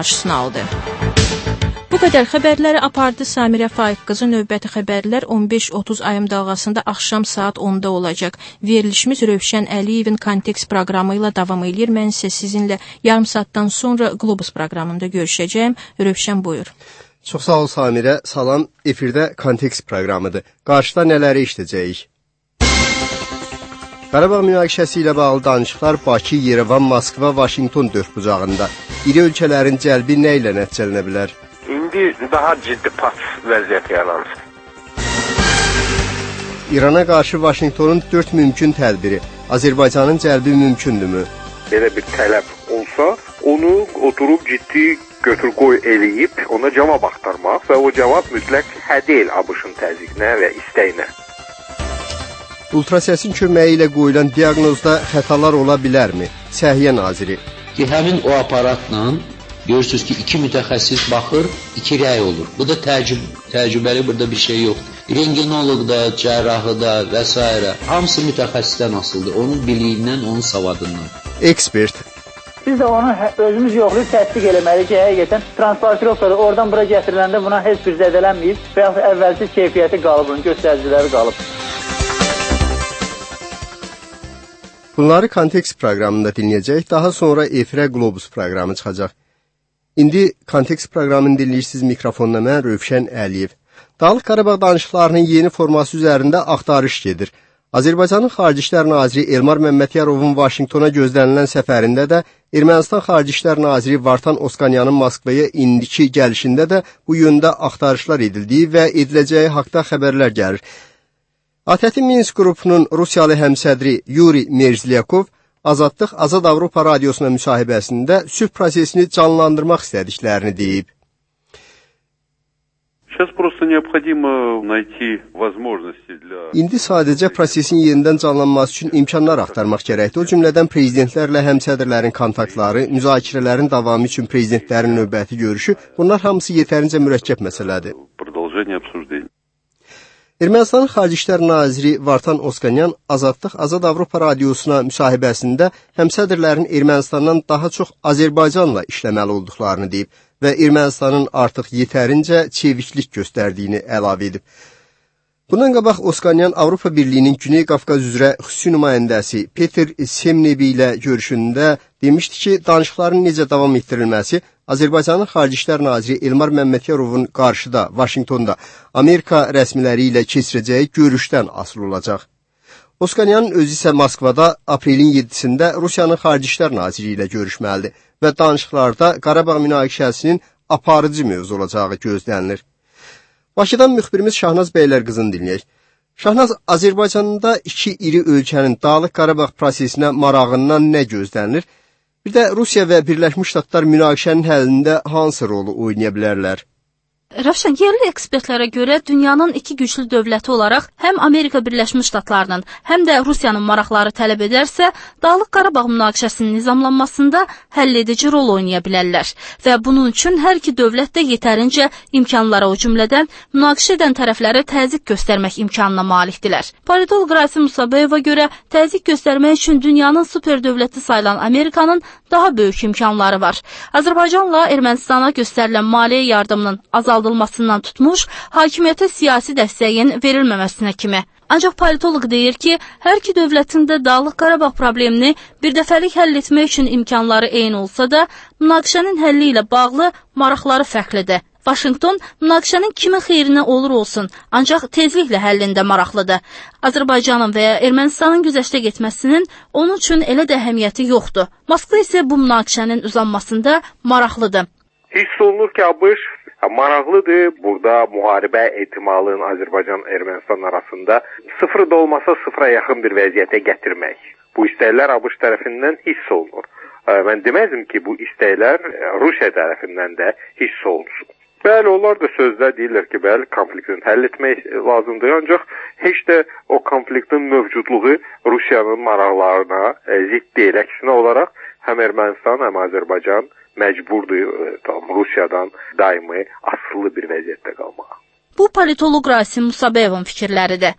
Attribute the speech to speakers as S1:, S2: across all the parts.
S1: qarşısını aldı. Bu qədər xəbərləri apardı Samirə Faiq qızı. Növbəti xəbərlər 15:30 AM dalğasında axşam saat 10-da olacaq. Verilişimiz Rövşən Əliyevin Kontekst proqramı ilə davam edir. Mən isə sizinlə yarım saatdan sonra Globus proqramında görüşəcəyim. Rövşən, buyur.
S2: Çox sağ ol Samirə. Salam. Efirdə Kontekst proqramıdır. Qarşıda nələri işləyəcəyik? Qarabağ münaqişəsi ilə bağlı danışıqlar Bakı, Yerevan, Moskva, Vaşinqton dördbucağında. İri ölkələrin cəlbi nə ilə nəticələnə bilər?
S3: İndi daha ciddi pat vəziyyət yaranır.
S2: İrana qarşı Vaşinqtonun 4 mümkün tədbiri. Azərbaycanın cəlbi mümkündürmü?
S3: Belə bir tələb olsa, onu oturub ciddi götür-qoy eləyib, ona cavab axtarmaq və o cavab mütləq hə deyil ABŞ-ın təzyiqinə və istəyinə.
S2: Ultrasəsin köməyi ilə qoyulan diaqnozda xətalar ola bilərmi? Səhiyyə naziri.
S4: Ki, həmin o aparatla görürsünüz ki, 2 mütəxəssis baxır, 2 rəy olur. Bu da təcrübəli, burada bir şey yoxdur. Renginoloqda, cərrahıda və s. hamısı mütəxəssisdən asılıdır. Onun biliyindən, onun savadından.
S2: Ekspert.
S5: Biz də onu özümüz yoxlayıb təsdiq eləməliyik ki, həqiqətən transportirovkada oradan bura gətiriləndə buna heç bir zədələnməyib və yaxud əvvəlki keyfiyyəti qalıb, bunun göstəriciləri qalıb.
S2: Bunları Kontekst proqramında dinləyəcək, daha sonra efirə Globus proqramı çıxacaq. İndi Kontekst proqramını dinləyirsiniz, mikrofonla mən Rövşən Əliyev. Dağlıq Qarabağ danışıqlarının yeni forması üzərində axtarış gedir. Azərbaycanın Xarici İşlər Naziri Elmar Məmmədyarovun Vaşinqtona gözlənilən səfərində də, Ermənistan Xarici İşlər Naziri Vartan Oskanyanın Moskvaya indiki gəlişində də bu yöndə axtarışlar edildiyi və ediləcəyi haqda xəbərlər gəlir. ATƏT Minsk qrupunun Rusiyalı həmsədri Yuri Merzlyakov Azadlıq Azad Avropa radiosuna müsahibəsində sülh prosesini canlandırmaq istədiklərini deyib. İndi sadəcə prosesin yenidən canlanması üçün imkanlar axtarmaq gərəkdir. O cümlədən prezidentlərlə həmsədrlərin kontaktları, müzakirələrin davamı üçün prezidentlərin növbəti görüşü, bunlar hamısı yetərincə mürəkkəb məsələdir. Ermənistanın Xarici İşlər Naziri Vartan Oskanyan Azadlıq Azad Avropa radiosuna müsahibəsində həmsədrlərin Ermənistandan daha çox Azərbaycanla işləməli olduqlarını deyib və Ermənistanın artıq yetərincə çeviklik göstərdiyini əlavə edib. Bundan qabaq Oskanyan Avropa Birliyinin Güney Qafqaz üzrə xüsusi nümayəndəsi Peter Semnebi ilə görüşündə demişdi ki, danışıqların necə davam etdirilməsi Azərbaycanın Xarici İşlər Naziri Elmar Məmmədyarovun qarşıda, Vaşinqtonda Amerika rəsmiləri ilə keçirəcəyi görüşdən asılı olacaq. Oskanyanın özü isə Moskvada aprelin 7-sində Rusiyanın Xarici İşlər Naziri ilə görüşməlidir və danışıqlarda Qarabağ münaqişəsinin aparıcı mövzu olacağı gözlənilir. Bakıdan müxbirimiz Şahnaz Bəylərqızını dinləyək. Şahnaz, Azərbaycanda iki iri ölkənin Dağlıq Qarabağ prosesinə marağından nə gözlənilir? Bir də Rusiya və Birləşmiş Ştatlar münaqişənin həllində hansı rolu oynaya bilərlər?
S6: Rövşən, yerli ekspertlərə görə dünyanın iki güclü dövləti olaraq həm Amerika Birləşmiş Ştatlarının, həm də Rusiyanın maraqları tələb edərsə, Dağlıq Qarabağ münaqişəsinin nizamlanmasında həlledici rol oynaya bilərlər və bunun üçün hər iki dövlət də yetərincə imkanlara, o cümlədən münaqişə edən tərəflərə təzyiq göstərmək imkanına malikdirlər. Politolog Rasim Musabeyeva görə təzyiq göstərmək üçün dünyanın super dövləti sayılan Amerikanın daha böyük imkanları var. Azərbaycanla Ermənistana göstərilən maliyyə yardımının azaldılmasından tutmuş, hakimiyyətə siyasi dəstəyin verilməməsinə kimi. Ancaq politolog deyir ki, hər iki dövlətin də Dağlıq Qarabağ problemini birdəfəlik həll etmək üçün imkanları eyni olsa da, münaqişənin həlli ilə bağlı maraqları fərqlidir. Vaşinqton münaqişənin kimin xeyrinə olur olsun, ancaq tezliklə həllində maraqlıdır. Azərbaycanın və ya Ermənistanın güzəştə getməsinin onun üçün elə də əhəmiyyəti yoxdur. Moskva isə bu münaqişənin uzanmasında maraqlıdır.
S3: Hiss olunur ki, ABŞ maraqlıdır. Burada müharibə ehtimalının Azərbaycan-Ermənistan arasında sıfır da olmasa sıfıra yaxın bir vəziyyətə gətirmək. Bu istəklər ABŞ tərəfindən hiss olunur. Mən deməzdim ki, bu istəklər Rusiya tərəfindən də hiss olunsun. Bəli, onlar da sözdə deyirlər ki, bəli, konfliktin həll etmək lazımdır, ancaq heç də o konfliktin mövcudluğu Rusiyanın maraqlarına zidd deyil. Əksinə olaraq həm Ermənistan, həm Azərbaycan məcburdur Rusiyadan daimi asılı bir vəziyyətdə qalmağa.
S6: Bu politolog Rasim Musabeyevin fikirləridir.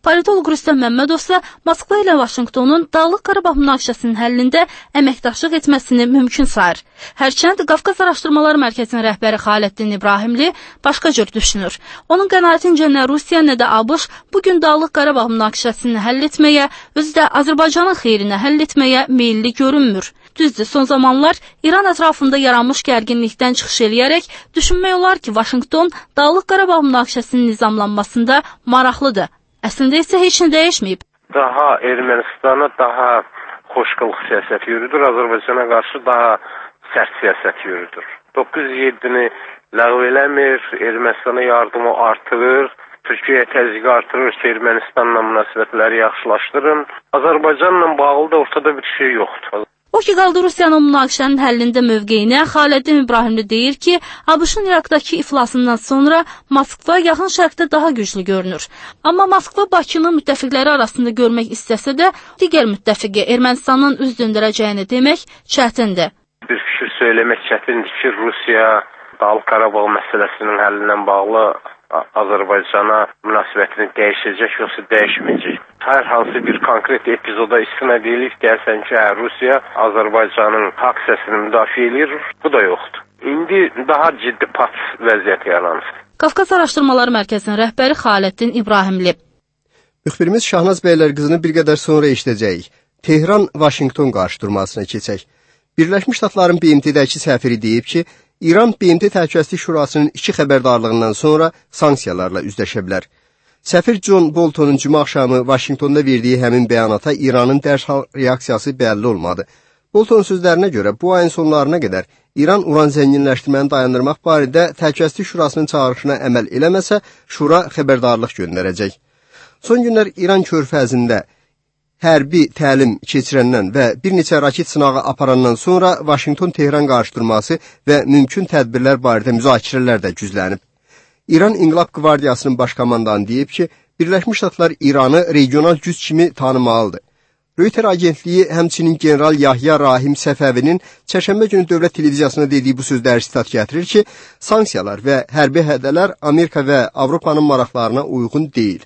S6: Politoloq Rüstəm Məmmədov isə Moskva ilə Vaşinqtonun Dağlıq Qarabağ münaqişəsinin həllində əməkdaşlıq etməsini mümkün sayır. Hərçənd Qafqaz Araşdırmalar Mərkəzinin rəhbəri Xaləddin İbrahimli başqa cür düşünür. Onun qənaətincə nə Rusiya, nə də ABŞ bugün Dağlıq Qarabağ münaqişəsini həll etməyə, özü də Azərbaycanın xeyrinə həll etməyə meyilli görünmür. Düzdür, son zamanlar İran ətrafında yaranmış gərginlikdən çıxış eləyərək düşünmək olar ki, Vaşinqton Dağlıq Qarabağ münaqişəsinin nizamlanmasında maraqlıdır. Əslində isə heç nə dəyişməyib.
S7: Daha Ermənistana daha xoşqılıq siyasəti yürüdür, Azərbaycana qarşı daha sərt siyasət yürüdür. 907-ni ləğv eləmir, Ermənistana yardımı artırır, Türkiyəyə təzyiqi artırır ki, Ermənistanla münasibətləri yaxşılaşdırın. Azərbaycanla bağlı da ortada bir şey yoxdur.
S6: O ki, qaldı Rusiyanın münaqişənin həllində mövqeyinə, Xaləddin İbrahimli deyir ki, ABŞ-ın İraqdakı iflasından sonra Moskva yaxın şərqdə daha güclü görünür. Amma Moskva Bakını müttəfiqləri arasında görmək istəsə də, digər müttəfiqi Ermənistanın üz döndürəcəyini demək çətindir.
S7: Bir fikir söyləmək çətindir ki, Rusiya Dağlıq Qarabağ məsələsinin həllindən bağlı Azərbaycana münasibətini dəyişəcək, yoxsa dəyişməyəcək. Hər hansı bir konkret epizoda istinad edilib deyəsən ki, Rusiya Azərbaycanın haqq hissəsini müdafiə edir, bu da yoxdur. İndi daha ciddi pat vəziyyət yaranır.
S6: Qafqaz Araşdırmaları Mərkəzinin rəhbəri Xaləddin İbrahimli.
S2: Müxbirimiz Şahnaz bəylər qızını bir qədər sonra eşidəcəyik. Tehran-Vaşinqton qarşıdurmasına keçək. Birləşmiş Ştatların BMT-dəki səfiri deyib ki, İran BMT Təhlükəsizlik Şurasının 2 xəbərdarlığından sonra sanksiyalarla üzləşə bilər. Səfir John Boltonun cümə axşamı Vaşinqtonda verdiyi həmin bəyanata İranın dərhal reaksiyası bəlli olmadı. Boltonun sözlərinə görə bu ayın sonlarına qədər İran uran zənginləşdirməni dayandırmaq barədə Təhlükəsizlik Şurasının çağırışına əməl eləməsə, Şura xəbərdarlıq göndərəcək. Son günlər İran körfəzində hərbi təlim keçirəndən və bir neçə raket sınağı aparandan sonra Vaşinqton-Tehran qarşıdurması və mümkün tədbirlər barədə müzakirələr də güclənib. İran İnqilab Qvardiyasının baş komandanı deyib ki, Birləşmiş Ştatlar İranı regional güc kimi tanımalıdır. Reuters agentliyi həmçinin general Yahya Rahim Səfəvinin çərşənbə günü dövlət televiziyasına dediyi bu sözləri sitat gətirir ki, sanksiyalar və hərbi hədələr Amerika və Avropanın maraqlarına uyğun deyil.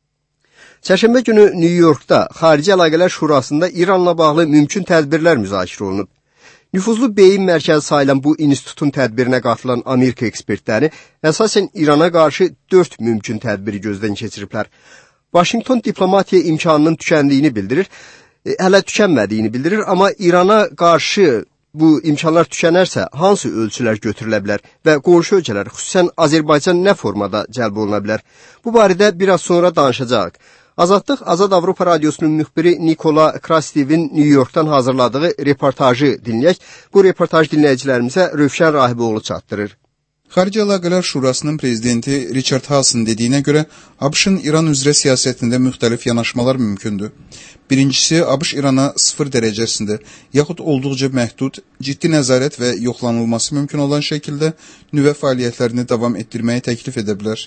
S2: Çərşənbə günü New Yorkda Xarici Əlaqələr Şurasında İranla bağlı mümkün tədbirlər müzakirə olunub. Nüfuzlu beyin mərkəzi sayılan bu institutun tədbirinə qatılan Amerika ekspertləri əsasən İrana qarşı 4 mümkün tədbiri gözdən keçiriblər. Vaşinqton diplomatiya imkanının tükəndiyini bildirir, hələ tükənmədiyini bildirir, amma İrana qarşı bu imkanlar tükənərsə hansı ölçülər götürülə bilər və qonşu ölkələr, xüsusən Azərbaycan nə formada cəlb oluna bilər? Bu barədə biraz sonra danışacağıq. Azadlıq Azad Avropa Radiosunun müxbiri Nikola Krastivin New Yorkdan hazırladığı reportajı dinləyək. Bu reportaj dinləyicilərimizə Rövşən Rahiboğlu çatdırır.
S8: Xarici Əlaqələr Şurasının prezidenti Richard Haas'ın dediyinə görə ABŞ-ın İran üzrə siyasətində müxtəlif yanaşmalar mümkündür. Birincisi, ABŞ İrana 0 dərəcəsində, yaxud olduqca məhdud, ciddi nəzarət və yoxlanılması mümkün olan şəkildə nüvə fəaliyyətlərini davam etdirməyi təklif edə bilər.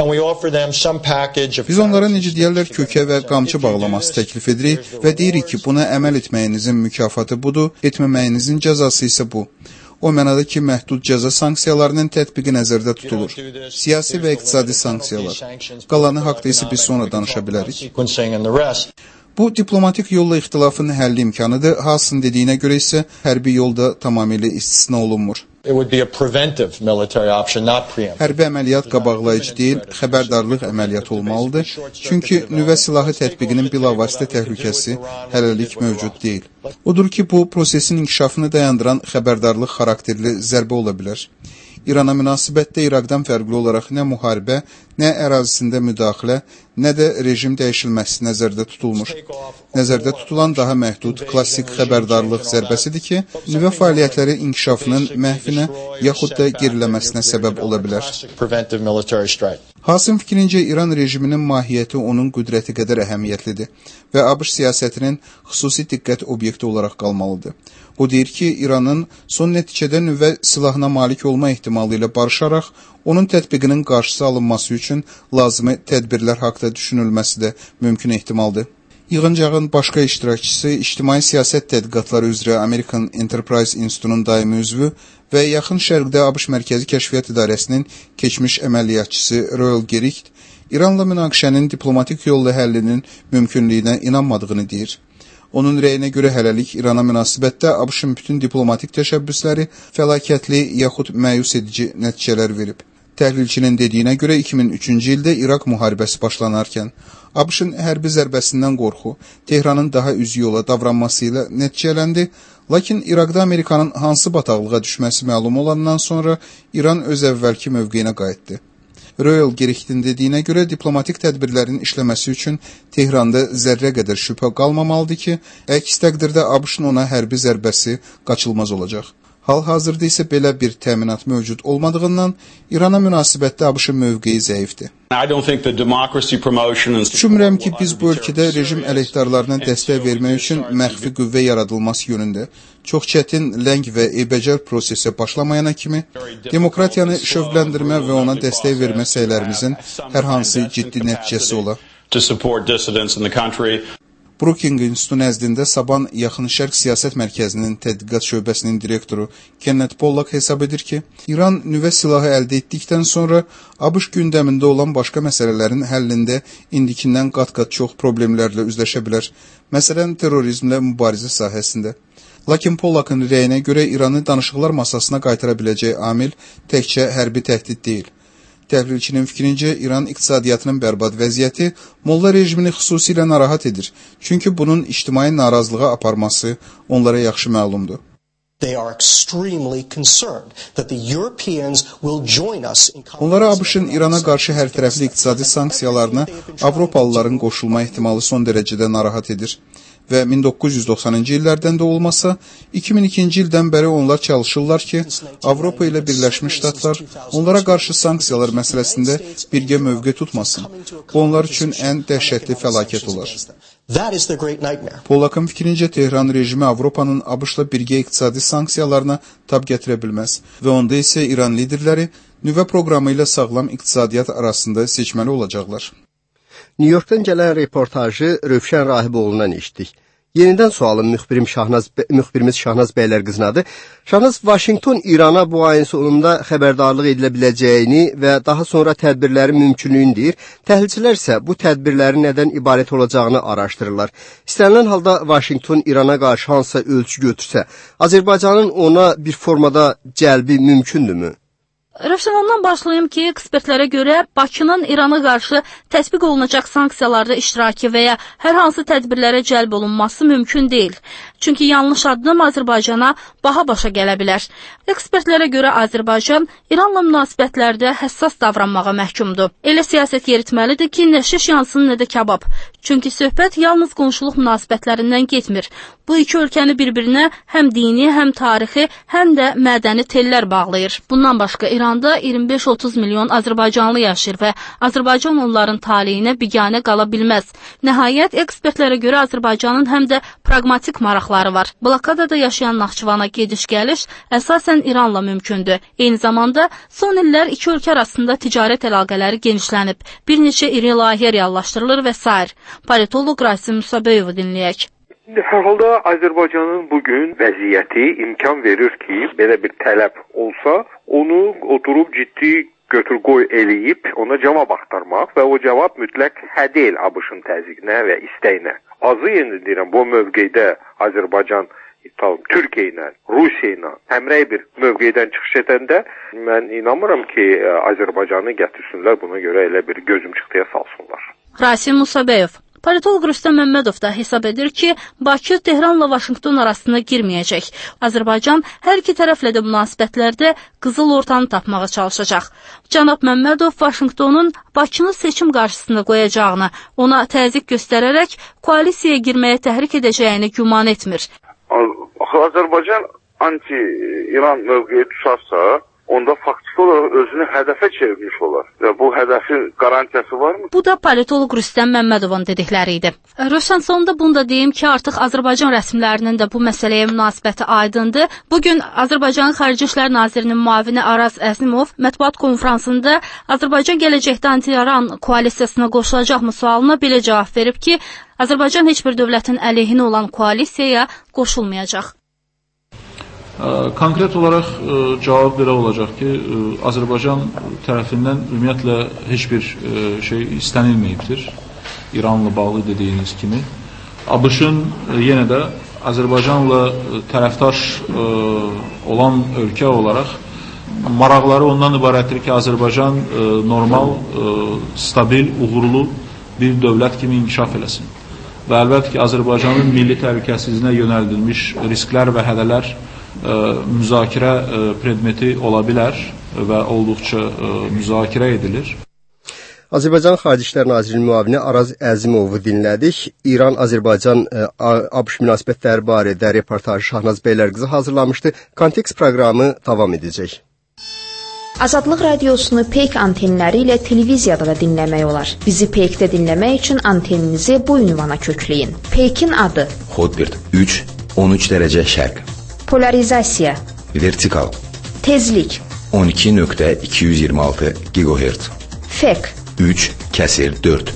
S8: Biz onlara necə deyərlər kökə və qamçı bağlaması təklif edirik və deyirik ki, buna əməl etməyinizin mükafatı budur, etməməyinizin cəzası isə bu. O mənada ki, məhdud cəza sanksiyalarının tətbiqi nəzərdə tutulur. Siyasi və iqtisadi sanksiyalar. Qalanı haqda isə biz sonra danışa bilərik. Bu, diplomatik yolla ixtilafın həlli imkanıdır. Haas'ın dediyinə görə isə hərbi yolda tamamilə istisna olunmur. Hərbi əməliyyat qabaqlayıcı deyil, xəbərdarlıq əməliyyatı olmalıdır. Çünki nüvə silahı tətbiqinin bilavasitə təhlükəsi hələlik mövcud deyil. Odur ki, bu prosesin inkişafını dayandıran xəbərdarlıq xarakterli zərbə ola bilər. İrana münasibətdə İraqdan fərqli olaraq nə müharibə, nə ərazisində müdaxilə, nə də rejim dəyişilməsi nəzərdə tutulmur. Nəzərdə tutulan daha məhdud, klassik xəbərdarlıq zərbəsidir ki, nüvə fəaliyyətləri inkişafının məhvinə yaxud da geriləməsinə səbəb ola bilər. Haas'ın fikrincə İran rejiminin mahiyyəti onun qüdrəti qədər əhəmiyyətlidir və ABŞ siyasətinin xüsusi diqqət obyekti olaraq qalmalıdır. O deyir ki, İranın son nəticədə nüvə silahına malik olma ehtimalı ilə barışaraq, onun tətbiqinin qarşısı alınması üçün lazımi tədbirlər haqda düşünülməsi də mümkün ehtimaldır. Yığıncağın başqa iştirakçısı İctimai Siyasət Tədqiqatları üzrə American Enterprise İnstitutunun daimi üzvü və Yaxın Şərqdə ABŞ Mərkəzi Kəşfiyyat İdarəsinin keçmiş əməliyyatçısı Royal Gericht İranla münaqişənin diplomatik yolla həllinin mümkünlüyünə inanmadığını deyir. Onun rəyinə görə hələlik İrana münasibətdə ABŞ-ın bütün diplomatik təşəbbüsləri fəlakətli yaxud məyus edici nəticələr verib. Təhlilçinin dediyinə görə 2003-cü ildə İraq müharibəsi başlanarkən ABŞ-ın hərbi zərbəsindən qorxu Tehranın daha üz yola davranması ilə nəticələndi, lakin İraqda Amerikanın hansı bataqlığa düşməsi məlum olandan sonra İran öz əvvəlki mövqeyinə qayıtdı. Royal Gericht'in dediyinə görə diplomatik tədbirlərin işləməsi üçün Tehranda zərrə qədər şübhə qalmamalıdır ki, əks təqdirdə ABŞ-ın ona hərbi zərbəsi qaçılmaz olacaq. Hal-hazırda isə belə bir təminat mövcud olmadığından İrana münasibətdə ABŞ-ın mövqeyi zəifdir. Düşünmürəm ki, biz bu ölkədə rejim əleyhdarlarına dəstək vermək üçün məxfi qüvvə yaradılması yönündə çox çətin, ləng və eybəcər prosesə başlamayana kimi demokratiyanı şövqləndirmə və ona dəstək vermə səylərimizin hər hansı ciddi nəticəsi ola. Brookings İnstitutu nəzdində Saban Yaxın Şərq Siyasət Mərkəzinin tədqiqat şöbəsinin direktoru Kenneth Pollack hesab edir ki, İran nüvə silahı əldə etdikdən sonra ABŞ gündəmində olan başqa məsələlərin həllində indikindən qat-qat çox problemlərlə üzləşə bilər, məsələn terrorizmlə mübarizə sahəsində. Lakin Pollackın rəyinə görə İranı danışıqlar masasına qaytara biləcək amil təkcə hərbi təhdid deyil. Təhlilçinin fikrincə, İran iqtisadiyyatının bərbad vəziyyəti molla rejimini xüsusilə narahat edir. Çünki bunun ictimai narazılığa aparması onlara yaxşı məlumdur. Onlara ABŞ-ın İrana qarşı hərtərəfli iqtisadi sanksiyalarına Avropalıların qoşulma ehtimalı son dərəcədə narahat edir. Və 1990-cı illərdən də olmasa, 2002-ci ildən bəri onlar çalışırlar ki, Avropa ilə Birləşmiş Ştatlar onlara qarşı sanksiyalar məsələsində birgə mövqe tutmasın. Bu onlar üçün ən dəhşətli fəlakət olar. Pollackın fikrincə Tehran rejimi Avropanın ABŞ-la birgə iqtisadi sanksiyalarına tab gətirə bilməz və onda isə İran liderləri nüvə proqramı ilə sağlam iqtisadiyyat arasında seçməli olacaqlar.
S2: New York'tan gələn reportajı Rövşən Rahiboğlu'ndan eşitdik. Yenidən sualım müxbirimiz Şahnaz Bəylərqızınadır. Şahnaz, Vaşinqton İrana bu ayın sonunda xəbərdarlıq edilə biləcəyini və daha sonra tədbirlərin mümkünlüyünü deyir. Təhlilçilər isə bu tədbirlərin nədən ibarət olacağını araşdırırlar. İstənilən halda Vaşinqton İrana qarşı hansısa ölçü götürsə, Azərbaycanın ona bir formada cəlbi mümkündürmü?
S6: Rövşən, ondan başlayım ki, ekspertlərə görə Bakının İrana qarşı tətbiq olunacaq sanksiyalarda iştirakı və ya hər hansı tədbirlərə cəlb olunması mümkün deyil. Çünki yanlış addım Azərbaycana baha başa gələ bilər. Ekspertlərə görə Azərbaycan İranla münasibətlərdə həssas davranmağa məhkumdur. Elə siyasət yeritməlidir ki, nə şiş yansın, nə də kabab. Çünki söhbət yalnız qonşuluq münasibətlərindən getmir. Bu iki ölkəni bir-birinə həm dini, həm tarixi, həm də mədəni tellər bağlayır. Bundan başqa İranda 25-30 milyon Azərbaycanlı yaşayır və Azərbaycan onların taleyinə biganə qala bilməz. Nəhayət, ekspertlərə görə Azərbaycanın həm də praqmatik maraqları var. Blokadada yaşayan Naxçıvana gediş-gəliş əsasən İranla mümkündür. Eyni zamanda son illər iki ölkə arasında ticarət əlaqələri genişlənib. Bir neçə iri layihə reallaşdırılır və s. Politolog Rasim Musabeyovu dinləyək.
S3: Hər halda Azərbaycanın bugün vəziyyəti imkan verir ki, belə bir tələb olsa, onu oturub ciddi götür-qoy eləyib, ona cavab axtarmaq və o cavab mütləq hə deyil ABŞ-ın təzyiqinə və istəyinə. Azı yenə deyirəm, bu mövqeydə Azərbaycan Türkiyə ilə, Rusiya ilə həmrəy bir mövqeydən çıxış edəndə mən inanmıram ki, Azərbaycanı gətirsinlər, buna görə elə bir gözümçıxtıya salsınlar.
S6: Rasim Musabeyov. Politolog Rüstəm Məmmədov da hesab edir ki, Bakı Tehranla Vaşinqton arasına girməyəcək. Azərbaycan hər iki tərəflə də münasibətlərdə qızıl ortanı tapmağa çalışacaq. Cənab Məmmədov Vaşinqtonun Bakını seçim qarşısında qoyacağını, ona təzyiq göstərərək koalisiyaya girməyə təhrik edəcəyini güman etmir.
S9: Azərbaycan anti-İran mövqeyi tutarsa, onda faktiki olaraq özünü hədəfə çevirmiş olar. Və bu hədəfin qarantiyası varmı?
S6: Bu da politolog Rüstəm Məmmədovun dedikləri idi. Rövşən, sonunda bunu da deyim ki, artıq Azərbaycan rəsmilərinin də bu məsələyə münasibəti aydındır. Bugün Azərbaycanın Xarici İşlər Nazirinin müavini Araz Əzimov mətbuat konfransında Azərbaycan gələcəkdə anti-İran koalisiyasına qoşulacaqmı sualına belə cavab verib ki, Azərbaycan heç bir dövlətin əleyhinə olan koalisiyaya qoşulmayacaq.
S10: Konkret olaraq cavab belə olacaq ki, Azərbaycan tərəfindən ümumiyyətlə heç bir şey istənilməyibdir. İranla bağlı dediyiniz kimi. ABŞ-ın yenə də Azərbaycanla tərəfdaş olan ölkə olaraq maraqları ondan ibarətdir ki, Azərbaycan normal, stabil, uğurlu bir dövlət kimi inkişaf eləsin. Və əlbəttə ki, Azərbaycanın milli təhlükəsizliyinə yönəldilmiş risklər və hədələr müzakirə predmeti ola bilər və olduqca müzakirə edilir.
S2: Azərbaycan Xarici İşlər Nazirinin müavini Araz Əzimovu dinlədik. İran-Azərbaycan ABŞ münasibətləri barədə reportajı Şahnaz Beylərqızı hazırlamışdı. Kontekst proqramı davam edəcək.
S11: Azadlıq radiosunu Peyk antenləri ilə televiziyada da dinləmək olar. Bizi Peykdə dinləmək üçün anteninizi bu ünvana kökləyin. Peykin adı:
S12: Hotbird 3, 13 dərəcə şərq.
S11: Polarizasiya:
S12: Vertikal.
S11: Tezlik:
S12: 12.226 GHz.
S11: Fek:
S12: 3/4.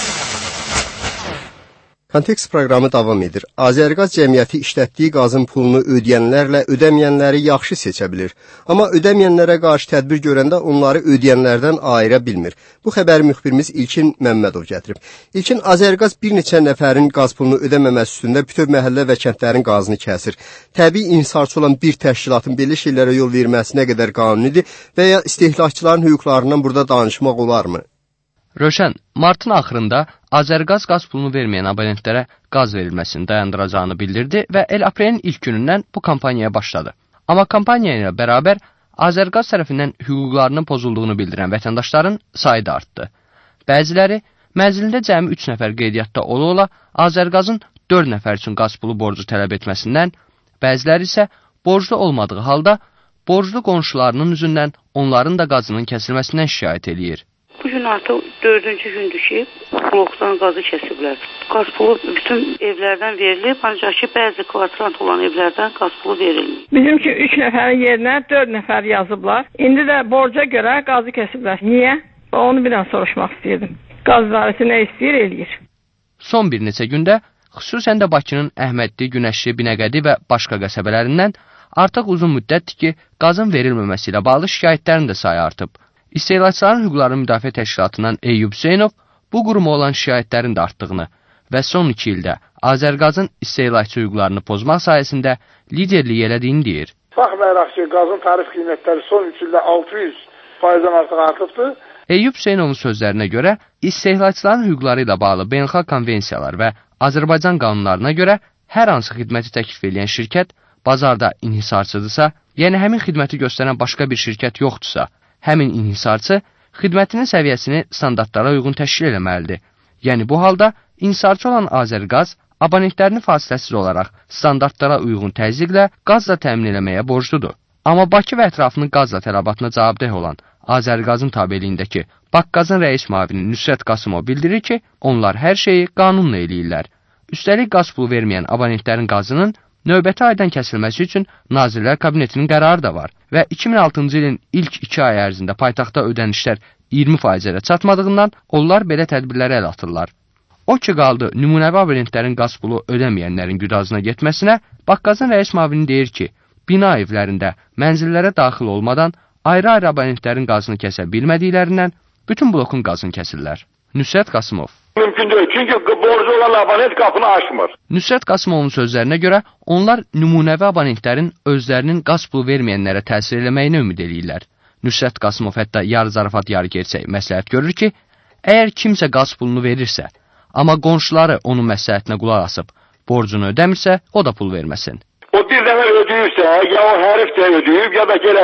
S2: Kontekst proqramı davam edir. Azərqaz cəmiyyəti işlətdiyi qazın pulunu ödəyənlərlə ödəməyənləri yaxşı seçə bilir. Amma ödəməyənlərə qarşı tədbir görəndə onları ödəyənlərdən ayıra bilmir. Bu xəbəri müxbirimiz İlkin Məmmədov gətirib. İlkin, Azərqaz bir neçə nəfərin qaz pulunu ödəməməsi üstündə bütöv məhəllə və kəndlərin qazını kəsir. Təbii inhisarçı olan bir təşkilatın belə şeylərə yol verməsi nə qədər qanunidir və ya istehlakçıların hüquqlarından burada danışmaq olarmı?
S13: Röşən, martın axırında Azərqaz qaz pulunu verməyən abonentlərə qaz verilməsini dayandıracağını bildirdi və aprelin ilk günündən bu kampaniyaya başladı. Amma kampaniya ilə bərabər Azərqaz tərəfindən hüquqlarının pozulduğunu bildirən vətəndaşların sayı da artdı. Bəziləri mənzilində cəmi 3 nəfər qeydiyyatda ola Azərqazın 4 nəfər üçün qaz pulu borcu tələb etməsindən, bəziləri isə borclu olmadığı halda borclu qonşularının üzündən onların da qazının kəsilməsindən şikayət edir.
S14: Bu gün artıq 4-cü gündür ki, blokdan qazı kəsiblər. Qaz pulu bütün evlərdən verilib, ancaq ki, bəzi kvartirant olan evlərdən qaz pulu verilmir.
S15: Bizimki 3 nəfərin yerinə 4 nəfər yazıblar. İndi də borca görə qazı kəsiblər. Niyə? Onu bir dənə soruşmaq istəyirdim. Qaz idarəsi nə istəyir, eləyir.
S13: Son bir neçə gündə, xüsusən də Bakının Əhmədli, Günəşli, Binəqədi və başqa qəsəbələrindən artıq uzun müddətdir ki, qazın verilməməsi ilə bağlı şikayətlərin də sayı artıb. İstehlakçıların hüquqlarını müdafiə təşkilatından Eyyub Hüseynov bu quruma olan şikayətlərin də artdığını və son 2 ildə Azərqazın istehlakçı hüquqlarını pozmaq sayəsində liderlik elədiyini deyir.
S16: Baxmayaraq ki, qazın tarif qiymətləri son 3 ildə 600%-dən artıq artıbdır.
S13: Eyyub Hüseynovun sözlərinə görə, istehlakçıların hüquqları ilə bağlı beynəlxalq konvensiyalar və Azərbaycan qanunlarına görə hər hansı xidməti təklif edən şirkət bazarda inhisarçıdırsa, yəni həmin xidməti göstərən başqa bir şirkət yoxdursa, həmin inhisarçı xidmətinin səviyyəsini standartlara uyğun təşkil etməlidir. Yəni bu halda inhisarçı olan Azərqaz abonentlərini fasiləsiz olaraq standartlara uyğun təzyiqlə qazla təmin etməyə borcludur. Amma Bakı və ətrafının qazla tələbatına cavabdeh olan Azərqazın tabeliyindəki Bakqazın rəis müavini Nüsrət Qasımov bildirir ki, onlar hər şeyi qanunla eləyirlər. Üstəlik qaz pulu verməyən abonentlərin qazının növbəti aydan kəsilməsi üçün Nazirlər Kabinetinin qərarı da var və 2006-cı ilin ilk 2 ay ərzində paytaxtda ödənişlər 20%-ə çatmadığından onlar belə tədbirlərə əl atırlar. O ki qaldı nümunəvi abonentlərin qaz pulu ödəməyənlərin güdazına getməsinə, Bakqazın rəis müavini deyir ki, bina evlərində mənzillərə daxil olmadan ayrı-ayrı abonentlərin qazını kəsə bilmədiklərindən bütün blokun qazını kəsirlər. Nüsrət Qasımov.
S16: Mümkün deyil, çünki borcu olan abonent qapını açmır.
S13: Nüsrət Qasımovun sözlərinə görə, onlar nümunəvi abonentlərin özlərinin qaz pulu verməyənlərə təsir eləməyini ümid edirlər. Nüsrət Qasımov hətta yarı zarafat yarı gerçək məsləhət görür ki, əgər kimsə qaz pulunu verirsə, amma qonşuları onun məsləhətinə qulaq asıb, borcunu ödəmirsə, o da pul verməsin.
S16: O bir dəfə ödəyirsə, ya o hərif də ödəyib, ya da elə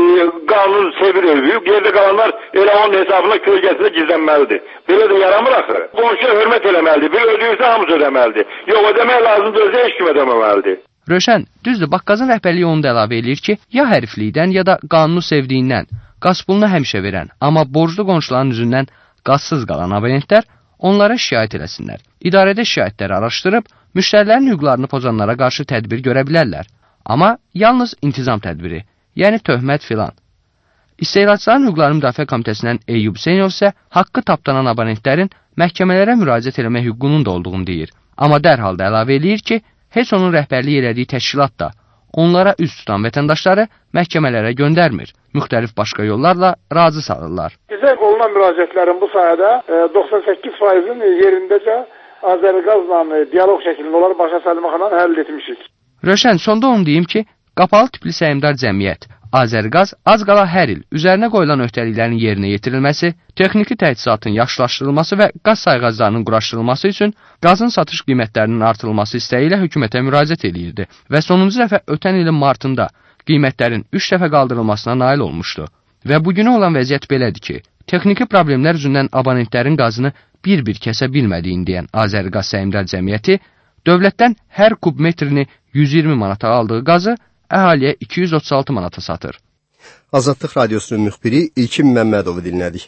S16: qanun sevir ödəyib, yerdə qalanlar elə onun hesabına kölgəsində gizlənməlidir. Belə də yaramır axı. Qonşuya hörmət eləməlidir. Bir ödəyirsə hamısı ödəməlidir. Yox, ödəmək lazımdır, özə heç kim ödəməməlidir.
S13: Röşən, düzdür, Bakqazın rəhbərliyi onu da əlavə eləyir ki, ya həriflikdən, ya da qanunu sevdiyindən qaz pulunu həmişə verən, amma borclu qonşuların üzündən qazsız qalan abonentlər onlara şikayət eləsinlər. İdarədə şikayətləri araşdırıb, müştərilərin hüquqlarını pozanlara qarşı tədbir görə bilərlər. Amma yalnız intizam tədbiri, yəni töhmət filan. İstehlakçıların Hüquqları Müdafiə Komitəsindən Eyyub Hüseynov isə haqqı tapdanan abonentlərin məhkəmələrə müraciət etmək hüququnun da olduğunu deyir. Amma dərhal da əlavə eləyir ki, heç onun rəhbərlik elədiyi təşkilat da onlara üz tutan vətəndaşları məhkəmələrə göndərmir. Müxtəlif başqa yollarla razı salırlar.
S17: Bizə olunan müraciətlərin bu sayədə 98%-in yerindəcə Azərqazla dialoq şəklində onları başa salmaqla həll etmişik.
S13: Röşən, sonda onu deyim ki, Qapalı tipli səhmdar cəmiyyət Azərqaz az qala hər il üzərinə qoyulan öhdəliklərin yerinə yetirilməsi, texniki təchizatın yaxşılaşdırılması və qaz sayğaclarının quraşdırılması üçün qazın satış qiymətlərinin artırılması istəyi ilə hökumətə müraciət edirdi və sonuncu dəfə ötən ilin martında qiymətlərin 3 dəfə qaldırılmasına nail olmuşdu. Və bugünə olan vəziyyət belədir ki, texniki problemlər üzündən abonentlərin qazını bir-bir kəsə bilmədiyini deyən Azərqaz səhmdar cəmiyyəti dövlətdən hər kubmetrini 120 manata aldığı qazı əhaliyə 236 manata satır.
S2: Azadlıq Radiosunun müxbiri İlkin Məmmədovu dinlədik.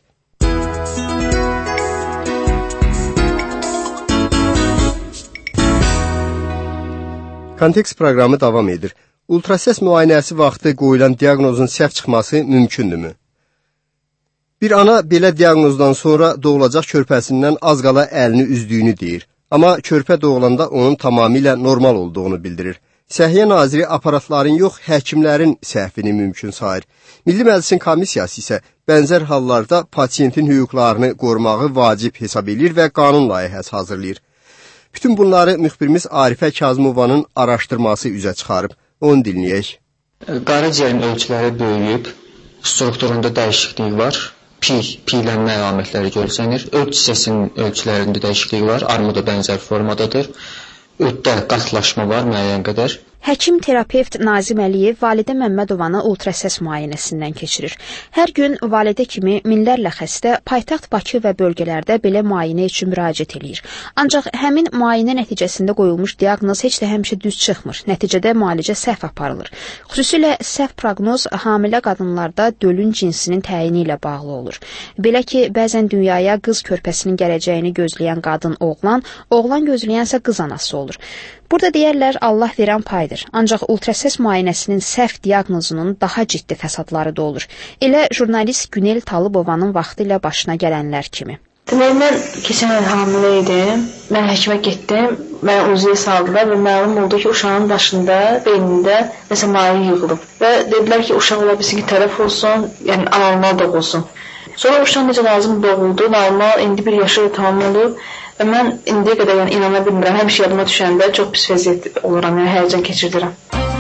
S2: Kontekst proqramı davam edir. Ultrasəs müayinəsi vaxtı qoyulan diaqnozun səhv çıxması mümkündürmü? Bir ana belə diaqnozdan sonra doğulacaq körpəsindən az qala əlini üzdüyünü deyir. Amma körpə doğulanda onun tamamilə normal olduğunu bildirir. Səhiyyə Naziri aparatların yox, həkimlərin səhvini mümkün sayır. Milli Məclisin komissiyası isə bənzər hallarda pasiyentin hüquqlarını qorumağı vacib hesab edir və qanun layihəsi hazırlayır. Bütün bunları müxbirimiz Arifə Kazımovanın araşdırması üzə çıxarıb. Onu dinləyək.
S18: Qaraciyərin ölçüləri böyüyüb, strukturunda dəyişiklik var. Piylənmə əlamətləri görsənir. Öd hissəsinin ölçülərində dəyişiklik var. Armuda bənzər formadadır. Öddə qatlaşma var müəyyən qədər.
S11: Həkim terapevt Nazim Əliyev Validə Məmmədovanı ultrasəs müayinəsindən keçirir. Hər gün validə kimi minlərlə xəstə paytaxt Bakı və bölgələrdə belə müayinə üçün müraciət eləyir. Ancaq həmin müayinə nəticəsində qoyulmuş diaqnoz heç də həmişə düz çıxmır. Nəticədə müalicə səhv aparılır. Xüsusilə səhv proqnoz hamilə qadınlarda dölün cinsinin təyini ilə bağlı olur. Belə ki, bəzən dünyaya qız körpəsinin gələcəyini gözləyən qadın oğlan, oğlan gözləyənsə qız anası olur. Burada deyərlər Allah verən paydır. Ancaq ultrasəs müayinəsinin səhv diaqnozunun daha ciddi fəsadları da olur. Elə jurnalist Günel Talıbovanın vaxtı ilə başına gələnlər kimi.
S19: Demək, mən keçən il hamilə idim. Mən həkimə getdim. Mənə uzuya saldılar və məlum oldu ki, uşağın başında, beynində nəsə maye yığılıb. Və dedilər ki, uşaq ola bilsin ki, tələf olsun, yəni anormal doğulsun. Sonra uşaq necə lazım doğuldu, normal, indi 1 yaşı tamam olub. Və mən indiyə qədər inana bilmirəm. Həmişə yadıma düşəndə çox pis vəziyyət oluram, yəni həyəcan keçirdirəm.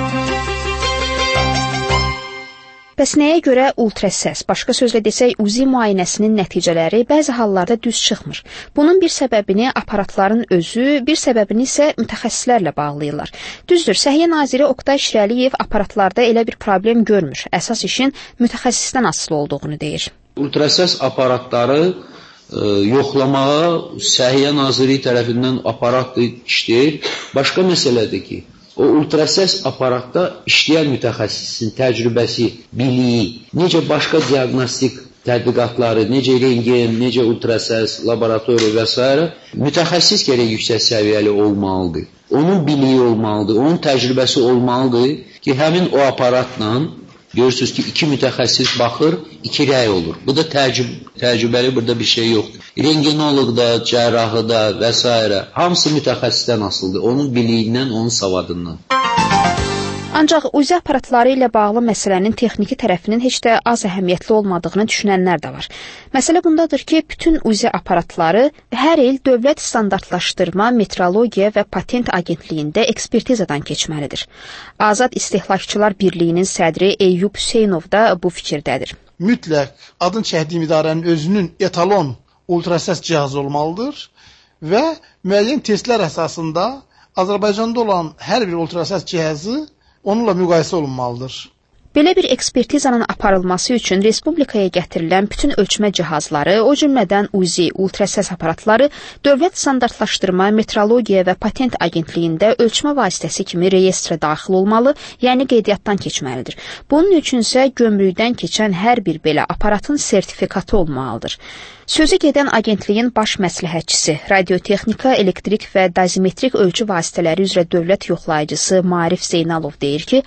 S11: Bəs nəyə görə ultrasəs, başqa sözlə desək, UZI müayinəsinin nəticələri bəzi hallarda düz çıxmır? Bunun bir səbəbini aparatların özü, bir səbəbini isə mütəxəssislərlə bağlayırlar. Düzdür, Səhiyyə Naziri Oqtay Şirəliyev aparatlarda elə bir problem görmür. Əsas işin mütəxəssisdən asılı olduğunu deyir.
S4: Ultrasəs aparatları yoxlamağa Səhiyyə Naziri tərəfindən aparat işləyir. Başqa məsələdir ki, o ultrasəs aparatda işləyən mütəxəssisin təcrübəsi, biliyi, necə başqa diaqnostik tədqiqatları, necə rengen, necə ultrasəs, laboratoriya və s. mütəxəssis gərək yüksək səviyyəli olmalıdır. Onun biliyi olmalıdır, onun təcrübəsi olmalıdır ki, həmin o aparatla görürsünüz ki, 2 mütəxəssis baxır, 2 rəy olur. Bu da təcrübəli, burada bir şey yoxdur. Rengenoloqda, cərrahıda və s. hamısı mütəxəssisdən asılıdır. Onun biliyindən, onun savadından.
S11: Ancaq UZI aparatları ilə bağlı məsələnin texniki tərəfinin heç də az əhəmiyyətli olmadığını düşünənlər də var. Məsələ bundadır ki, bütün UZI aparatları hər il Dövlət Standartlaşdırma, Metrologiya və Patent Agentliyində ekspertizadan keçməlidir. Azad İstehlakçılar Birliyinin sədri Eyyub Hüseynov da bu fikirdədir.
S20: Mütləq adın çəkdiyim idarənin özünün etalon ultrasəs cihazı olmalıdır və müəyyən testlər əsasında Azərbaycanda olan hər bir ultrasəs cihazı onunla müqayisə olunmalıdır.
S11: Belə bir ekspertizanın aparılması üçün respublikaya gətirilən bütün ölçmə cihazları, o cümlədən UZI, ultrasəs aparatları Dövlət Standartlaşdırma, Metrologiya və Patent Agentliyində ölçmə vasitəsi kimi reyestrə daxil olmalı, yəni qeydiyyatdan keçməlidir. Bunun üçünsə gömrükdən keçən hər bir belə aparatın sertifikatı olmalıdır. Sözü gedən agentliyin baş məsləhətçisi, radiotexnika, elektrik və dozimetrik ölçü vasitələri üzrə dövlət yoxlayıcısı Maarif Zeynalov deyir ki,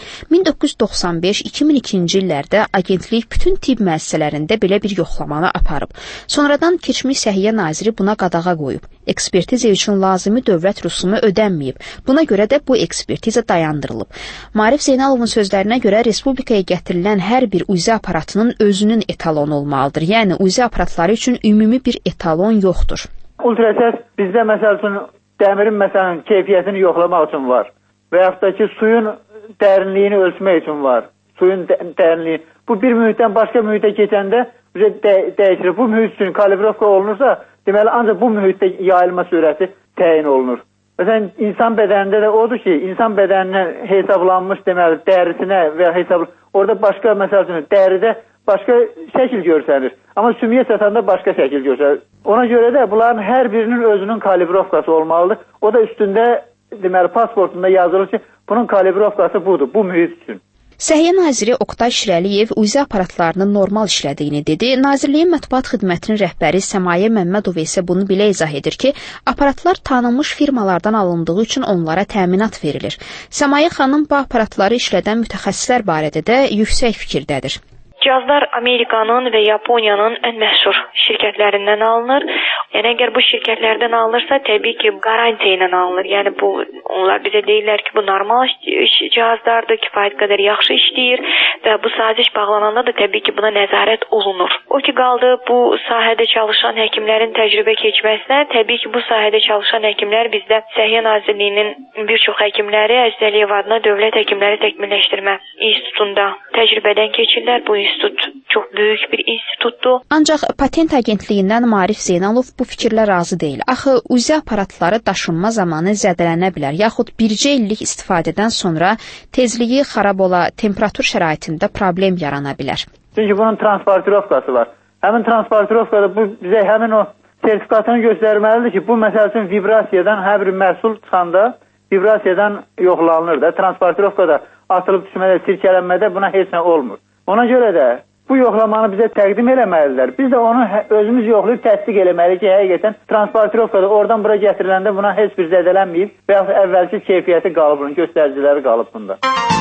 S11: 1995-2002-ci illərdə agentlik bütün tibb müəssisələrində belə bir yoxlamanı aparıb. Sonradan keçmiş Səhiyyə Naziri buna qadağa qoyub. Ekspertiza üçün lazımi dövlət rüsumu ödənməyib. Buna görə də bu ekspertiza dayandırılıb. Maarif Zeynalovun sözlərinə görə respublikaya gətirilən hər bir UZ aparatının özünün etalonu olmalıdır. Yəni UZ aparatları üçün ümumi bir etalon yoxdur.
S5: Ultrasəs bizdə məsəl üçün dəmirin məsələn keyfiyyətini yoxlamaq üçün var. Və yaxud da ki, suyun dərinliyini ölçmək üçün var. Suyun dərinliyi. Bu bir mühitdən başqa mühitə keçəndə dəyişir. Bu mühit üçün kalibrovka olunursa, deməli ancaq bu mühitdə yayılma sürəti təyin olunur. Məsələn, insan bədənində də odur ki, insan bədəninə hesablanmış deməli dərisinə və orada başqa məsəl üçün dəridə başqa şəkil görsənir. Amma sümüyə çatanda başqa şəkil görsənir. Ona görə də bunların hər birinin özünün kalibrovkası olmalıdır. O da üstündə deməli pasportunda yazılır ki, bunun kalibrovkası budur, bu mühit üçün.
S11: Səhiyyə Naziri Oqtay Şirəliyev UZ aparatlarının normal işlədiyini dedi. Nazirliyin mətbuat xidmətinin rəhbəri Səmayə Məmmədova isə bunu belə izah edir ki, aparatlar tanınmış firmalardan alındığı üçün onlara təminat verilir. Səmayə xanım bu aparatları işlədən mütəxəssislər barədə də yüksək fikirdədir.
S21: Cihazlar Amerikanın və Yaponiyanın ən məşhur şirkətlərindən alınır. Yəni əgər bu şirkətlərdən alınırsa, təbii ki, qarantiya ilə alınır. Yəni bu onlar bizə deyirlər ki, bu normal cihazlardır, kifayət qədər yaxşı işləyir və bu saziş bağlananda da təbii ki, buna nəzarət olunur. O ki qaldı bu sahədə çalışan həkimlərin təcrübə keçməsinə, təbii ki, bu sahədə çalışan həkimlər bizdə Səhiyyə Nazirliyinin bir çox həkimləri Əziz Əliyev adına Dövlət Həkimləri Təkmilləşdirmə İnstitutunda təcrübədən keçirlər. Bu institut çox böyük bir institutdur.
S11: Ancaq Patent Agentliyindən Maarif Zeynalov bu fikirlə razı deyil. Axı UZ aparatları daşınma zamanı zədələnə bilər, yaxud bircə illik istifadədən sonra tezliyi xarab ola, temperatur şəraitində problem yarana bilər.
S5: Çünki bunun transportirovkası var. Həmin transportirovkada bu bizə həmin o sertifikatını göstərməlidir ki, bu məsəl üçün vibrasiyadan hər bir məhsul çıxanda vibrasiyadan yoxlanılır da. Transportirovkada atılıb düşmədə, sirkələnmədə buna heç nə olmur. Ona görə də bu yoxlamanı bizə təqdim eləməlidirlər. Biz də onu özümüz yoxlayıb təsdiq eləməliyik ki, həqiqətən transportirovkada oradan bura gətiriləndə buna heç bir zədələnməyib və yaxud əvvəlki keyfiyyəti qalıb bunun, göstəriciləri qalıb bunda.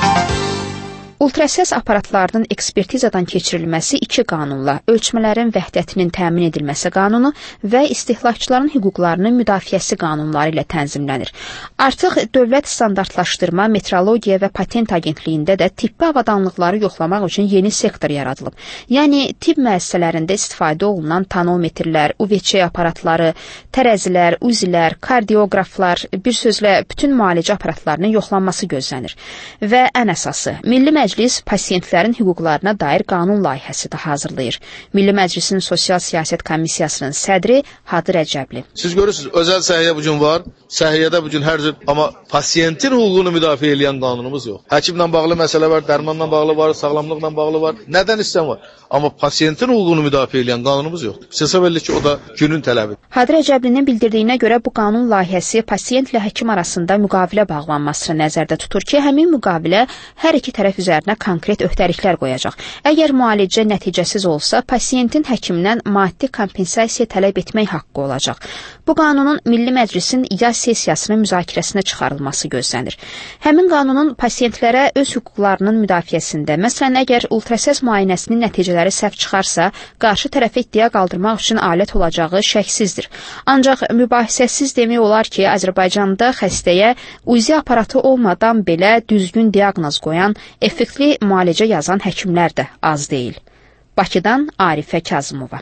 S11: Ultrasəs aparatlarının ekspertizadan keçirilməsi iki qanunla, ölçmələrin vəhdətinin təmin edilməsi qanunu və istehlakçıların hüquqlarının müdafiəsi qanunları ilə tənzimlənir. Artıq Dövlət Standartlaşdırma, Metrologiya və Patent Agentliyində də tibbi avadanlıqları yoxlamaq üçün yeni sektor yaradılıb. Yəni, tibb müəssisələrində istifadə olunan tanometrlər, UVC aparatları, tərəzilər, uzilər, kardioqraflar, bir sözlə bütün müalicə aparatlarının yoxlanması gözlənir. Və ən əsası, Milli Məclis pasiyentlərin hüquqlarına dair qanun layihəsi də hazırlayır. Milli Məclisin Sosial Siyasət Komissiyasının sədri Hadi Rəcəbli.
S22: Siz görürsünüz, özəl səhiyyə bu gün var, səhiyyədə bu gün hər cür, amma pasiyentin hüququnu müdafiə edən qanunumuz yox. Həkimlə bağlı məsələ var, dərmanla bağlı var, sağlamlıqla bağlı var, nədən istəyən var. Amma pasiyentin hüququnu müdafiə edən qanunumuz yoxdur. Hesab edilir ki, o da günün tələbidir.
S11: Hadi Rəcəblinin bildirdiyinə görə bu qanun layihəsi pasiyentlə həkim arasında müqavilə bağlanmasını nəzərdə tutur ki, həmin müqavilə hər iki tərəf üzərinə konkret öhdəliklər qoyacaq. Əgər müalicə nəticəsiz olsa, pasiyentin həkimdən maddi kompensasiya tələb etmək haqqı olacaq. Bu qanunun Milli Məclisin yaz sessiyasının müzakirəsinə çıxarılması gözlənir. Həmin qanunun pasiyentlərə öz hüquqlarının müdafiəsində, məsələn, əgər ultrasəs müayinəsinin nəticələri səhv çıxarsa, qarşı tərəfə iddia qaldırmaq üçün alət olacağı şəksizdir. Ancaq mübahisəsiz demək olar ki, Azərbaycanda xəstəyə UZI aparatı olmadan belə düzgün diaqnoz qoyan, effektli müalicə yazan həkimlər də az deyil. Bakıdan Arifə Kazımova.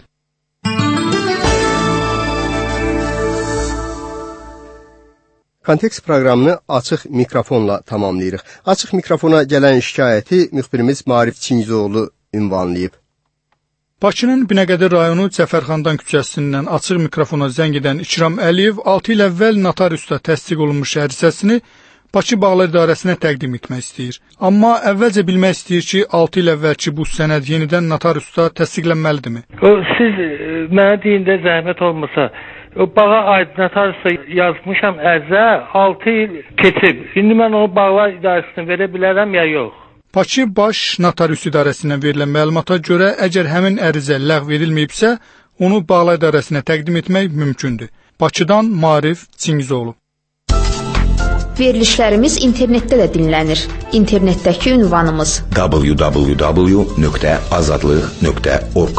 S2: Kontekst proqramını açıq mikrofonla tamamlayırıq. Açıq mikrofona gələn şikayəti müxbirimiz Maarif Çingizoğlu ünvanlayıb.
S23: Bakının Binəqədi rayonu Cəfərxandan küçəsindən açıq mikrofona zəng edən İkram Əliyev 6 il əvvəl notariusda təsdiq olunmuş ərizəsini Bakı Bağlar İdarəsinə təqdim etmək istəyir. Amma əvvəlcə bilmək istəyir ki, 6 il əvvəlki bu sənəd yenidən notariusda təsdiqlənməlidirmi?
S24: Siz mənə deyin də zəhmət olmasa, bağa aid notariusda yazmışam ərizə 6 il keçib. İndi mən onu Bağlar İdarəsinə verə bilərəm ya yox?
S23: Bakı Baş Notarius İdarəsindən verilən məlumata görə, əgər həmin ərizə ləğv edilməyibsə, onu Bağla İdarəsinə təqdim etmək mümkündür. Bakıdan Maarif Çingizoğlu.
S11: Verilişlərimiz internetdə də dinlənir. İnternetdəki ünvanımız
S12: www.azadlıq.org.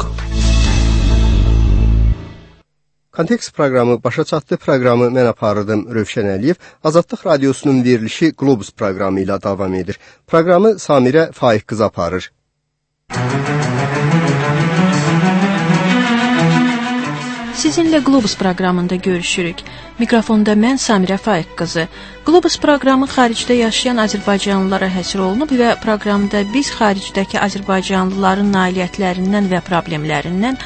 S2: Kontekst proqramı başa çatdı. Proqramı mən aparırdım Rövşən Əliyev. Azadlıq Radiosunun verilişi Globus proqramı ilə davam edir. Proqramı Samirə Faiq qız aparır.
S1: Sizinlə Globus proqramında görüşürük. Mikrofonda mən Samirə Faiq qızı. Globus proqramı xaricdə yaşayan azərbaycanlılara həsr olunub və proqramda biz xaricdəki azərbaycanlıların nailiyyətlərindən və problemlərindən